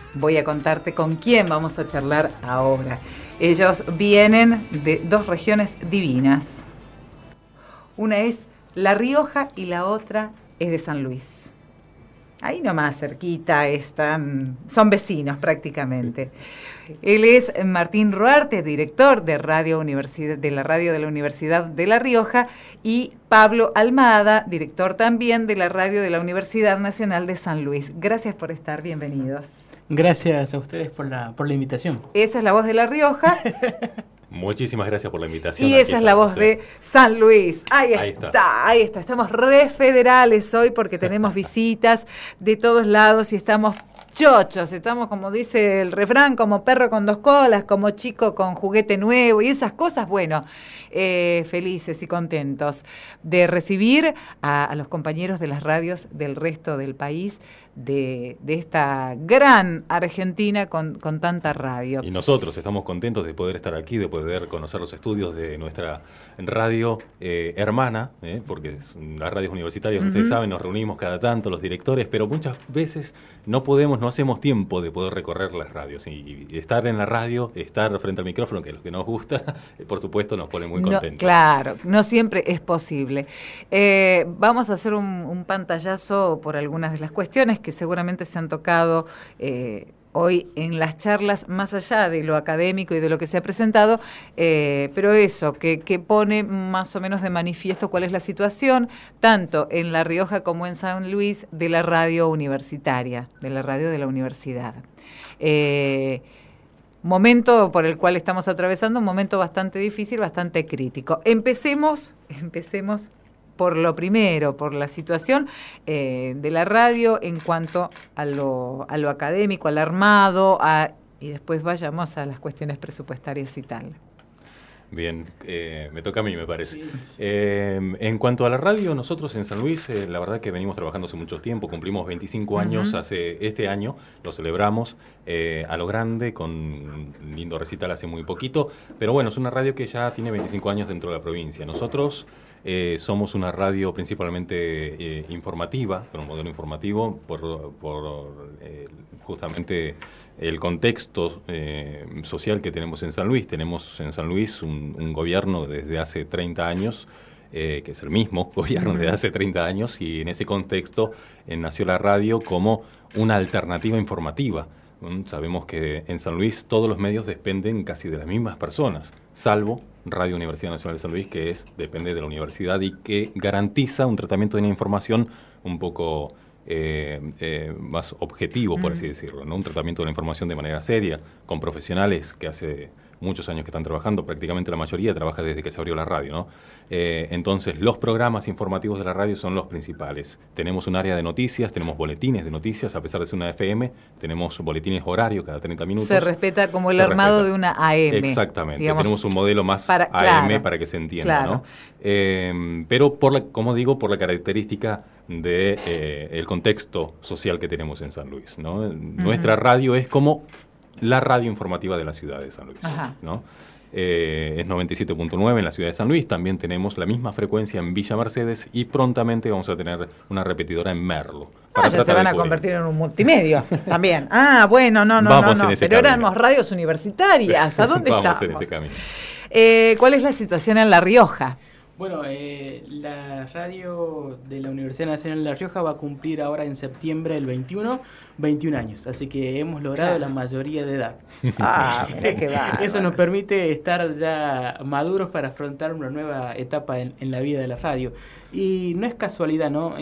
voy a contarte con quién vamos a charlar ahora. Ellos vienen de dos regiones divinas. Una es La Rioja y la otra es de San Luis. Ahí nomás cerquita están, son vecinos prácticamente. Él es Martín Ruarte, director de la radio de la Universidad de La Rioja, y Pablo Almada, director también de la radio de la Universidad Nacional de San Luis. Gracias por estar, bienvenidos. Gracias a ustedes por la invitación. Esa es la voz de La Rioja. Muchísimas gracias por la invitación. Y esa es la voz de San Luis. Ahí está. Estamos re federales hoy porque tenemos visitas de todos lados y estamos chochos. Estamos, como dice el refrán, como perro con dos colas, como chico con juguete nuevo y esas cosas. Bueno, felices y contentos de recibir a los compañeros de las radios del resto del país, de esta gran Argentina con tanta radio. Y nosotros estamos contentos de poder estar aquí, de poder conocer los estudios de nuestra radio hermana, porque las radios universitarias, ustedes saben, nos reunimos cada tanto los directores, pero muchas veces no hacemos tiempo de poder recorrer las radios. Y estar en la radio, estar frente al micrófono, que es lo que nos gusta, por supuesto nos pone muy contentos. Claro, no siempre es posible. Vamos a hacer un pantallazo por algunas de las cuestiones que seguramente se han tocado hoy en las charlas, más allá de lo académico y de lo que se ha presentado, pero eso, que pone más o menos de manifiesto cuál es la situación, tanto en La Rioja como en San Luis, de la radio universitaria, de la radio de la universidad. Momento por el cual estamos atravesando, un momento bastante difícil, bastante crítico. Empecemos por lo primero, por la situación de la radio en cuanto a lo académico, al armado, y después vayamos a las cuestiones presupuestarias y tal. Bien, me toca a mí, me parece. Sí. En cuanto a la radio, nosotros en San Luis, la verdad que venimos trabajando hace mucho tiempo, cumplimos 25 años, este año lo celebramos a lo grande, con un lindo recital hace muy poquito, pero bueno, es una radio que ya tiene 25 años dentro de la provincia. Nosotros somos una radio principalmente informativa, con un modelo informativo, por justamente el contexto social que tenemos en San Luis. Tenemos en San Luis un gobierno desde hace 30 años, que es el mismo gobierno desde hace 30 años, y en ese contexto nació la radio como una alternativa informativa. Sabemos que en San Luis todos los medios dependen casi de las mismas personas, salvo Radio Universidad Nacional de San Luis, que depende de la universidad y que garantiza un tratamiento de la información un poco más objetivo, por así decirlo, ¿no? Un tratamiento de la información de manera seria, con profesionales que hace muchos años que están trabajando, prácticamente la mayoría trabaja desde que se abrió la radio, ¿no? Entonces, los programas informativos de la radio son los principales. Tenemos un área de noticias, tenemos boletines de noticias, a pesar de ser una FM, tenemos boletines horarios cada 30 minutos. Se respeta como el armado de una AM. Exactamente, digamos, tenemos un modelo más AM para que se entienda, ¿no? Pero, como digo, por la característica del contexto social que tenemos en San Luis, ¿no? Nuestra radio es como la radio informativa de la ciudad de San Luis, ¿no? Es 97.9 en la ciudad de San Luis. También tenemos la misma frecuencia en Villa Mercedes y prontamente vamos a tener una repetidora en Merlo. Ya se van a convertir en un multimedio también. Bueno, no. Pero éramos radios universitarias. ¿A dónde estamos? Vamos en ese camino. ¿Cuál es la situación en La Rioja? Bueno, la radio de la Universidad Nacional de La Rioja va a cumplir ahora en septiembre del 21 años, así que hemos logrado la mayoría de edad. Mira qué va. Eso nos permite estar ya maduros para afrontar una nueva etapa en la vida de la radio. Y no es casualidad, ¿no?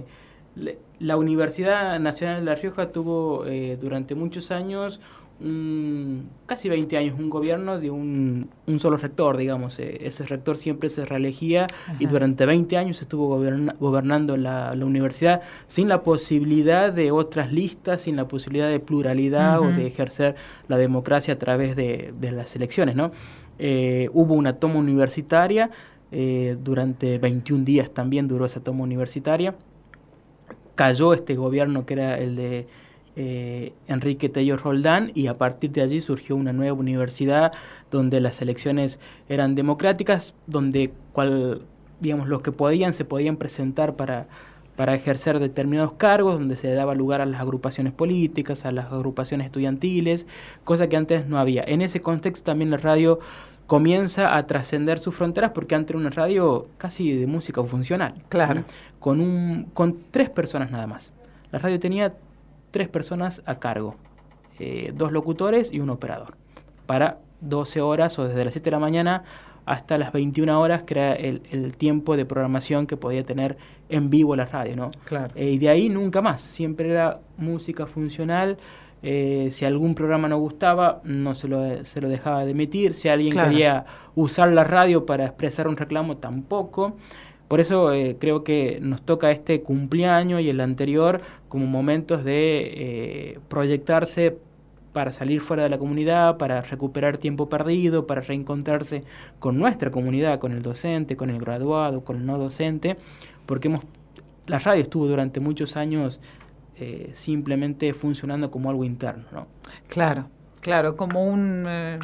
La Universidad Nacional de La Rioja tuvo durante muchos años, casi 20 años, un gobierno de un solo rector, digamos. Ese rector siempre se reelegía y durante 20 años estuvo gobernando la universidad sin la posibilidad de otras listas, sin la posibilidad de pluralidad o de ejercer la democracia a través de las elecciones, ¿no? Hubo una toma universitaria, durante 21 días también duró esa toma universitaria. Cayó este gobierno que era el de Enrique Tello Roldán, y a partir de allí surgió una nueva universidad donde las elecciones eran democráticas, donde digamos, los que se podían presentar para para ejercer determinados cargos, donde se daba lugar a las agrupaciones políticas, a las agrupaciones estudiantiles, cosa que antes no había. En ese contexto también la radio comienza a trascender sus fronteras, porque antes era una radio casi de música funcional. Claro. Con 3 personas nada más. La radio tenía 3 personas a cargo, 2 locutores y un operador, para 12 horas o desde las 7 de la mañana hasta las 21 horas, que era el tiempo de programación que podía tener en vivo la radio, ¿no? Claro. Y de ahí nunca más, siempre era música funcional. Si algún programa no gustaba, no se lo dejaba de emitir. Si alguien quería usar la radio para expresar un reclamo, tampoco. Por eso creo que nos toca este cumpleaños y el anterior como momentos de proyectarse para salir fuera de la comunidad, para recuperar tiempo perdido, para reencontrarse con nuestra comunidad, con el docente, con el graduado, con el no docente, porque la radio estuvo durante muchos años simplemente funcionando como algo interno, ¿no? Claro, como un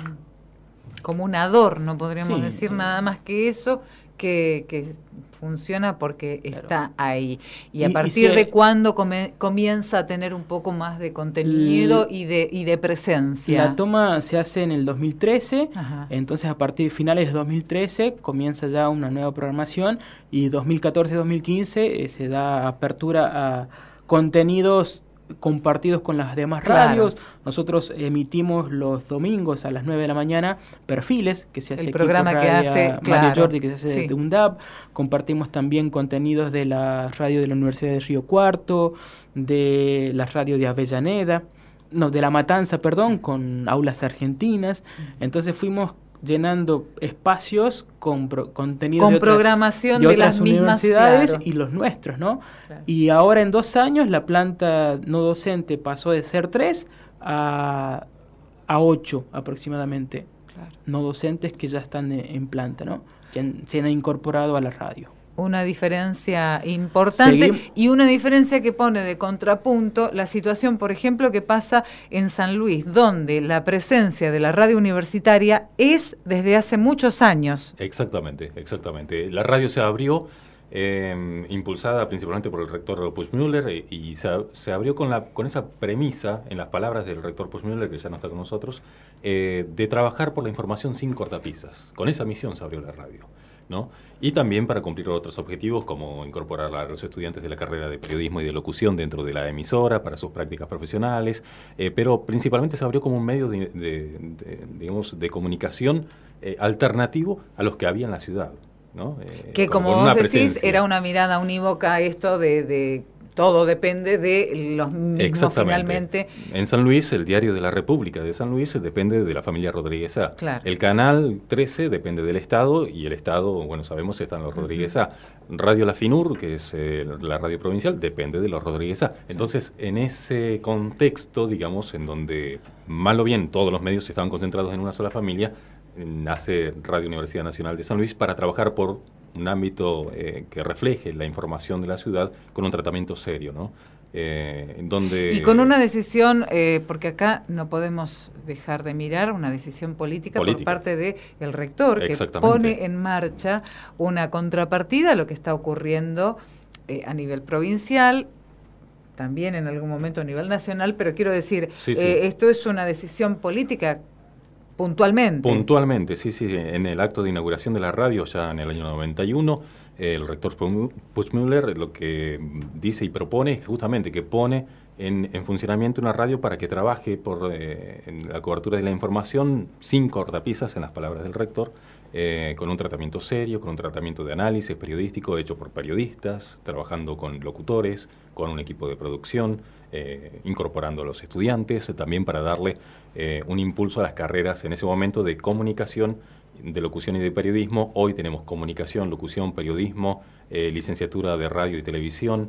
adorno, podríamos decir, nada más que eso, que funciona porque está ahí. Y a partir de cuándo comienza a tener un poco más de contenido y de presencia. La toma se hace en el 2013, Ajá. Entonces a partir de finales de 2013 comienza ya una nueva programación, y 2014-2015 se da apertura a contenidos compartidos con las demás radios. Nosotros emitimos los domingos a las 9 de la mañana Perfiles, que se hace el programa que hace Mario Jordi, que se hace de UNDAP. Compartimos también contenidos de la radio de la Universidad de Río Cuarto, de la radio de Avellaneda, de La Matanza, con aulas argentinas. Entonces fuimos llenando espacios con contenido de programación de las universidades mismas, y los nuestros, ¿no? Claro. Y ahora en 2 años la planta no docente pasó de ser 3 a 8 aproximadamente. Claro. No docentes que ya están en planta, ¿no? Que se han incorporado a la radio. Una diferencia importante y una diferencia que pone de contrapunto la situación, por ejemplo, que pasa en San Luis, donde la presencia de la radio universitaria es desde hace muchos años. Exactamente. La radio se abrió impulsada principalmente por el rector Puchmüller y se abrió con esa premisa, en las palabras del rector Puchmüller, que ya no está con nosotros, de trabajar por la información sin cortapisas. Con esa misión se abrió la radio, ¿no? Y también para cumplir otros objetivos, como incorporar a los estudiantes de la carrera de periodismo y de locución dentro de la emisora para sus prácticas profesionales, pero principalmente se abrió como un medio de comunicación alternativo a los que había en la ciudad, ¿no? Que como vos decís, era una mirada unívoca a esto de todo depende de los mismos finalmente. En San Luis, el Diario de la República de San Luis depende de la familia Rodríguez A. Claro. El Canal 13 depende del Estado, y el Estado, bueno, sabemos, están los Rodríguez A. Radio La Finur, que es la radio provincial, depende de los Rodríguez A. Entonces, en ese contexto, digamos, en donde mal o bien todos los medios estaban concentrados en una sola familia, nace Radio Universidad Nacional de San Luis para trabajar por un ámbito que refleje la información de la ciudad con un tratamiento serio, ¿no? Y con una decisión, porque acá no podemos dejar de mirar una decisión política por parte del rector, que pone en marcha una contrapartida a lo que está ocurriendo a nivel provincial, también en algún momento a nivel nacional, pero quiero decir, esto es una decisión política. Puntualmente, sí. En el acto de inauguración de la radio, ya en el año 91, el rector Puchmüller lo que dice y propone es justamente que pone en funcionamiento una radio para que trabaje en la cobertura de la información sin cortapisas, en las palabras del rector, con un tratamiento serio, con un tratamiento de análisis periodístico hecho por periodistas, trabajando con locutores, con un equipo de producción, incorporando a los estudiantes, también para darle un impulso a las carreras en ese momento de comunicación, de locución y de periodismo. Hoy tenemos comunicación, locución, periodismo, licenciatura de radio y televisión,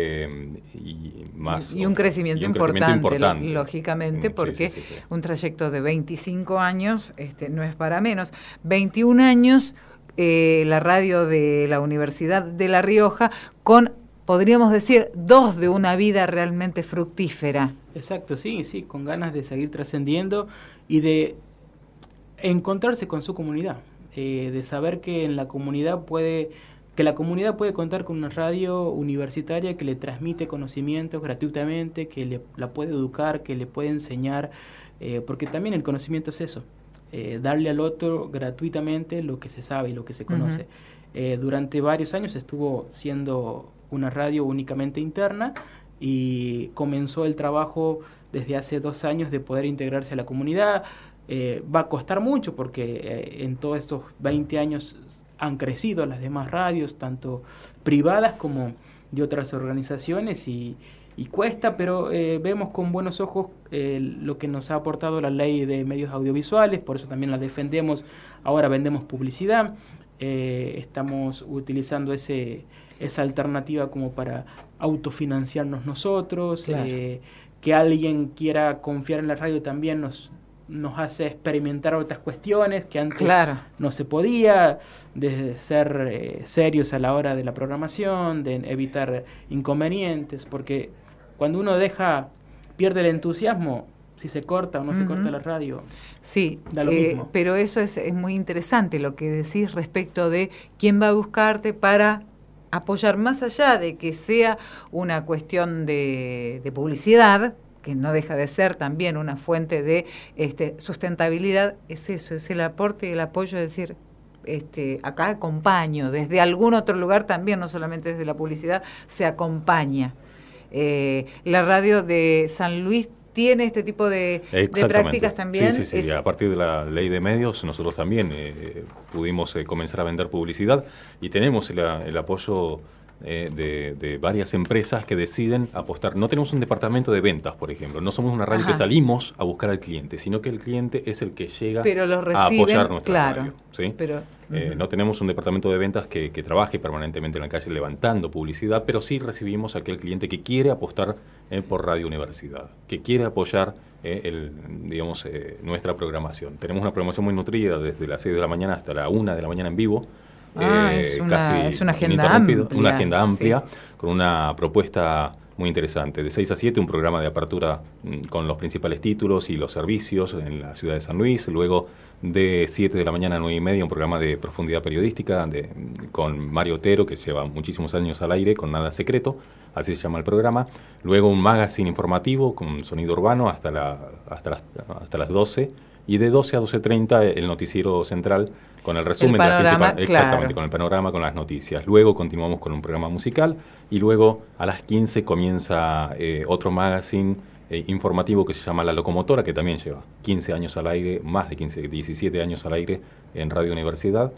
y más. Y un crecimiento importante, lógicamente, porque un trayecto de 25 años no es para menos. 21 años la radio de la Universidad de La Rioja, con, podríamos decir, 2 de una vida realmente fructífera. Exacto, sí, con ganas de seguir trascendiendo y de encontrarse con su comunidad, de saber que en la comunidad puede que la comunidad puede contar con una radio universitaria que le transmite conocimientos gratuitamente, que la puede educar, que le puede enseñar, porque también el conocimiento es eso, darle al otro gratuitamente lo que se sabe y lo que se conoce. Durante varios años estuvo siendo una radio únicamente interna y comenzó el trabajo desde hace 2 años de poder integrarse a la comunidad. Va a costar mucho porque en todos estos 20 años han crecido las demás radios, tanto privadas como de otras organizaciones, y cuesta, pero vemos con buenos ojos lo que nos ha aportado la ley de medios audiovisuales, por eso también la defendemos. Ahora vendemos publicidad, estamos utilizando esa alternativa como para autofinanciarnos nosotros, claro. Que alguien quiera confiar en la radio también nos hace experimentar otras cuestiones que antes claro. no se podía, de ser serios a la hora de la programación, de evitar inconvenientes, porque cuando uno pierde el entusiasmo, si se corta o no se corta la radio, sí, da lo mismo. Pero eso es muy interesante lo que decís respecto de quién va a buscarte para apoyar, más allá de que sea una cuestión de publicidad, que no deja de ser también una fuente de sustentabilidad, es eso, es el aporte y el apoyo, es decir, acá acompaño, desde algún otro lugar también, no solamente desde la publicidad, se acompaña. La radio de San Luis tiene este tipo de prácticas también. Sí. A partir de la ley de medios, nosotros también pudimos comenzar a vender publicidad y tenemos el apoyo de varias empresas que deciden apostar. No tenemos un departamento de ventas, por ejemplo. No somos una radio que salimos a buscar al cliente, sino que el cliente es el que llega a apoyar nuestra radio. ¿Sí? Pero, no tenemos un departamento de ventas que trabaje permanentemente en la calle levantando publicidad, pero sí recibimos a aquel cliente que quiere apostar por Radio Universidad, que quiere apoyar nuestra programación. Tenemos una programación muy nutrida desde las 6 de la mañana hasta la 1 de la mañana en vivo. Es una agenda amplia. Una agenda amplia, sí. Con una propuesta muy interesante. De 6 a 7, un programa de apertura con los principales títulos y los servicios en la ciudad de San Luis. Luego, de 7 de la mañana a 9 y media, un programa de profundidad periodística con Mario Otero, que lleva muchísimos años al aire, con Nada Secreto, así se llama el programa. Luego, un magazine informativo con sonido urbano hasta las 12. Y de 12 a 12:30 el noticiero central con el resumen de las principales, claro. Exactamente, con el panorama, con las noticias. Luego continuamos con un programa musical y luego a las 15 comienza otro magazine informativo que se llama La Locomotora, que también lleva 15 años al aire, más de 17 años al aire en Radio Universidad.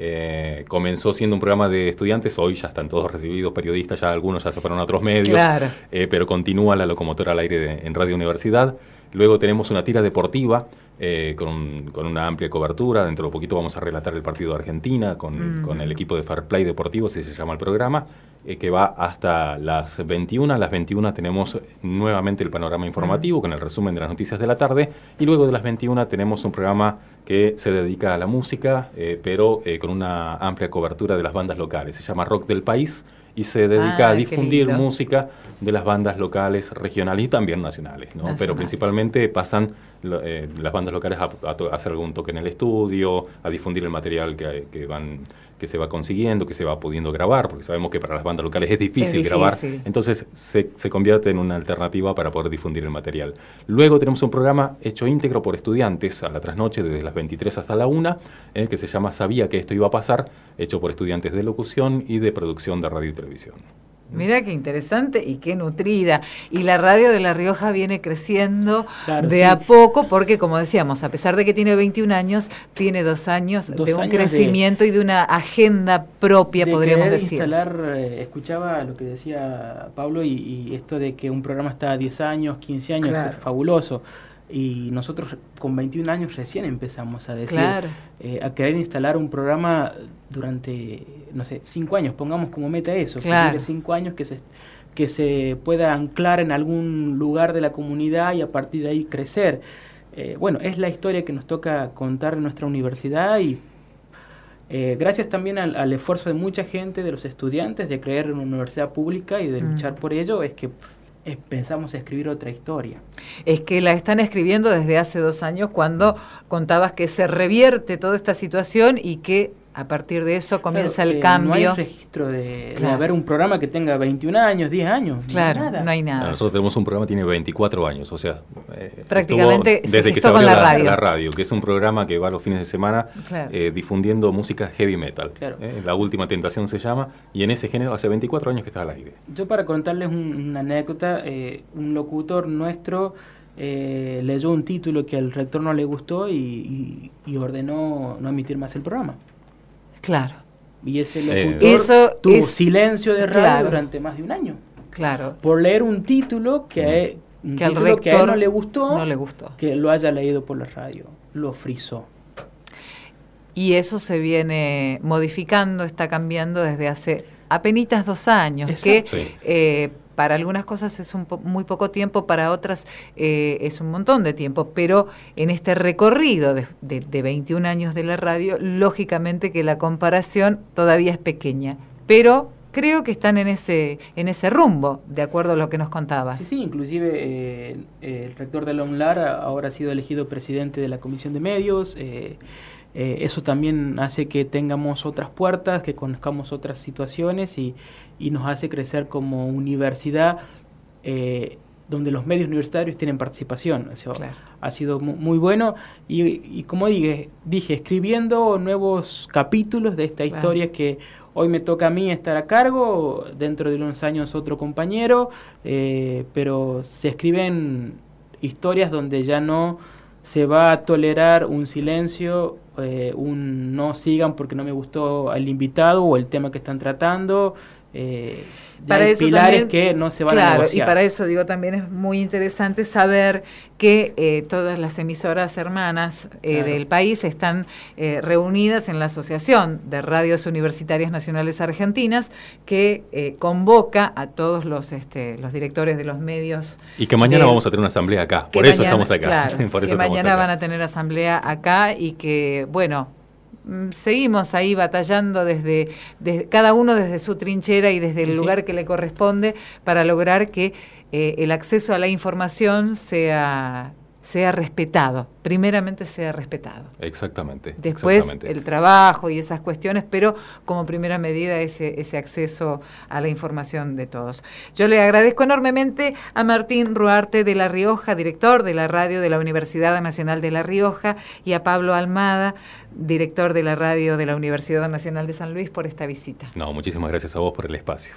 Comenzó siendo un programa de estudiantes, hoy ya están todos recibidos, periodistas, ya algunos ya se fueron a otros medios, claro. Pero continúa La Locomotora al aire en Radio Universidad. Luego tenemos una tira deportiva con una amplia cobertura. Dentro de poquito vamos a relatar el partido de Argentina con el equipo de Fair Play Deportivo, así se llama el programa, que va hasta las 21. A las 21 tenemos nuevamente el panorama informativo con el resumen de las noticias de la tarde. Y luego de las 21 tenemos un programa que se dedica a la música, pero con una amplia cobertura de las bandas locales. Se llama Rock del País y se dedica a difundir música de las bandas locales, regionales y también nacionales, ¿no? Pero principalmente pasan las bandas locales a hacer algún toque en el estudio, a difundir el material que se va consiguiendo, que se va pudiendo grabar, porque sabemos que para las bandas locales es difícil grabar, entonces se convierte en una alternativa para poder difundir el material. Luego tenemos un programa hecho íntegro por estudiantes a la trasnoche, desde las 23 hasta la 1, que se llama Sabía que esto iba a pasar, hecho por estudiantes de locución y de producción de radio y televisión. Mirá qué interesante y qué nutrida. Y la radio de La Rioja viene creciendo a poco, porque como decíamos, a pesar de que tiene 21 años, tiene 2 años de un crecimiento y de una agenda propia, podríamos decir. Escuchaba lo que decía Pablo y esto de que un programa está a 10 años, 15 años, es fabuloso. Y nosotros con 21 años recién empezamos a decir, a querer instalar un programa durante, 5 años, pongamos como meta eso, que 5 años que se pueda anclar en algún lugar de la comunidad y a partir de ahí crecer. Es la historia que nos toca contar en nuestra universidad y gracias también al esfuerzo de mucha gente, de los estudiantes, de creer en una universidad pública y de luchar por ello, es que pensamos escribir otra historia. Es que la están escribiendo desde hace 2 años, cuando contabas que se revierte toda esta situación y que A partir de eso comienza el cambio. No hay registro de haber un programa que tenga 21 años, 10 años. Claro, no hay nada. Nosotros tenemos un programa que tiene 24 años, o sea, prácticamente desde que se abrió la radio, que es un programa que va los fines de semana difundiendo música heavy metal. Claro. La Última Tentación se llama, y en ese género hace 24 años que está al aire. Yo, para contarles una anécdota, un locutor nuestro leyó un título que al rector no le gustó y ordenó no emitir más el programa. Claro. Y ese locutor tuvo silencio de radio durante más de un año. Claro. Por leer un título que al rector que a él no le gustó, que lo haya leído por la radio. Lo frizó. Y eso se viene modificando, está cambiando desde hace apenitas 2 años. Exacto. Que para algunas cosas es muy poco tiempo, para otras es un montón de tiempo, pero en este recorrido de 21 años de la radio, lógicamente que la comparación todavía es pequeña, pero creo que están en ese rumbo, de acuerdo a lo que nos contabas. Sí, inclusive el rector de la UNLAR ahora ha sido elegido presidente de la Comisión de Medios. Eso también hace que tengamos otras puertas, que conozcamos otras situaciones y nos hace crecer como universidad, donde los medios universitarios tienen participación. O sea, ha sido muy bueno y como dije, escribiendo nuevos capítulos de esta historia que hoy me toca a mí estar a cargo, dentro de unos años otro compañero, pero se escriben historias donde ya no se va a tolerar un silencio, un no sigan porque no me gustó el invitado o el tema que están tratando. Para hay eso pilares también, que no se van a negociar. Y para eso digo, también es muy interesante saber que todas las emisoras hermanas del país están reunidas en la Asociación de Radios Universitarias Nacionales Argentinas, que convoca a todos los directores de los medios. Y que mañana vamos a tener una asamblea acá, por eso estamos acá. Claro, por eso que mañana van a tener asamblea acá y que, bueno, seguimos ahí batallando desde cada uno desde su trinchera y desde el lugar que le corresponde para lograr que el acceso a la información sea respetado, primeramente sea respetado. Exactamente. Después el trabajo y esas cuestiones, pero como primera medida ese acceso a la información de todos. Yo le agradezco enormemente a Martín Ruarte de La Rioja, director de la radio de la Universidad Nacional de La Rioja, y a Pablo Almada, director de la radio de la Universidad Nacional de San Luis, por esta visita. No, muchísimas gracias a vos por el espacio.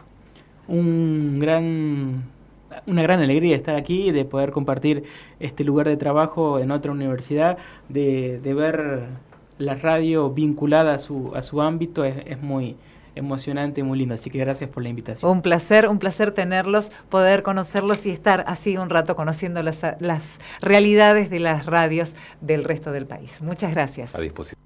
Una gran alegría estar aquí, de poder compartir este lugar de trabajo en otra universidad, de ver la radio vinculada a su ámbito, es muy emocionante y muy lindo, así que gracias por la invitación. Un placer tenerlos, poder conocerlos y estar así un rato conociendo las realidades de las radios del resto del país. Muchas gracias. A disposición.